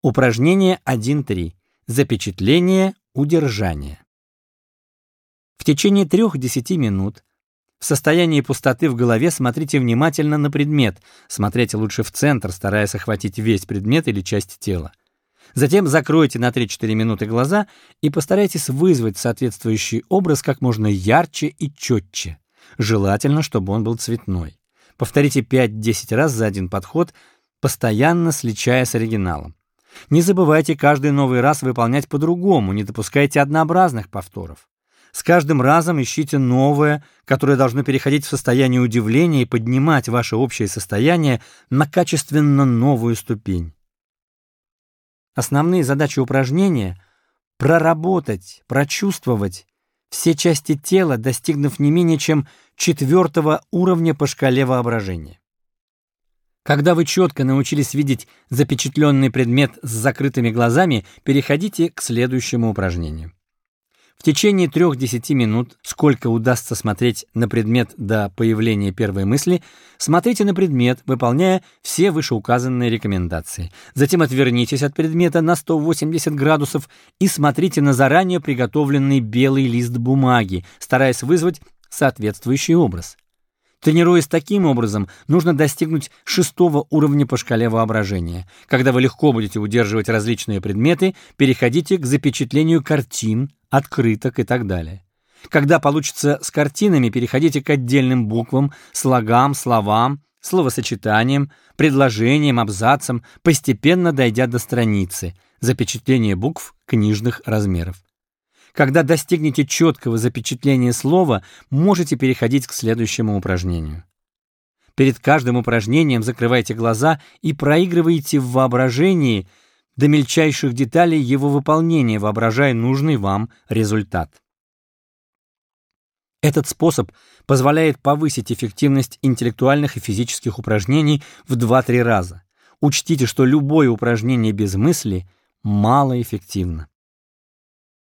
Упражнение 1.3. Запечатление, удержание. В течение 3-10 минут в состоянии пустоты в голове смотрите внимательно на предмет, смотрите лучше в центр, стараясь охватить весь предмет или часть тела. Затем закройте на 3-4 минуты глаза и постарайтесь вызвать соответствующий образ как можно ярче и четче. Желательно, чтобы он был цветной. Повторите 5-10 раз за один подход, постоянно сличая с оригиналом. Не забывайте каждый новый раз выполнять по-другому, не допускайте однообразных повторов. С каждым разом ищите новое, которое должно переходить в состояние удивления и поднимать ваше общее состояние на качественно новую ступень. Основные задачи упражнения — проработать, прочувствовать все части тела, достигнув не менее чем 4-го уровня по шкале воображения. Когда вы четко научились видеть запечатленный предмет с закрытыми глазами, переходите к следующему упражнению. В течение 3-10 минут, сколько удастся смотреть на предмет до появления первой мысли, смотрите на предмет, выполняя все вышеуказанные рекомендации. Затем отвернитесь от предмета на 180 градусов и смотрите на заранее приготовленный белый лист бумаги, стараясь вызвать соответствующий образ. Тренируясь таким образом, нужно достигнуть 6-го уровня по шкале воображения. Когда вы легко будете удерживать различные предметы, переходите к запечатлению картин, открыток и так далее. Когда получится с картинами, переходите к отдельным буквам, слогам, словам, словосочетаниям, предложениям, абзацам, постепенно дойдя до страницы, запечатление букв книжных размеров. Когда достигнете четкого запечатления слова, можете переходить к следующему упражнению. Перед каждым упражнением закрывайте глаза и проигрывайте в воображении до мельчайших деталей его выполнения, воображая нужный вам результат. Этот способ позволяет повысить эффективность интеллектуальных и физических упражнений в 2-3 раза. Учтите, что любое упражнение без мысли малоэффективно.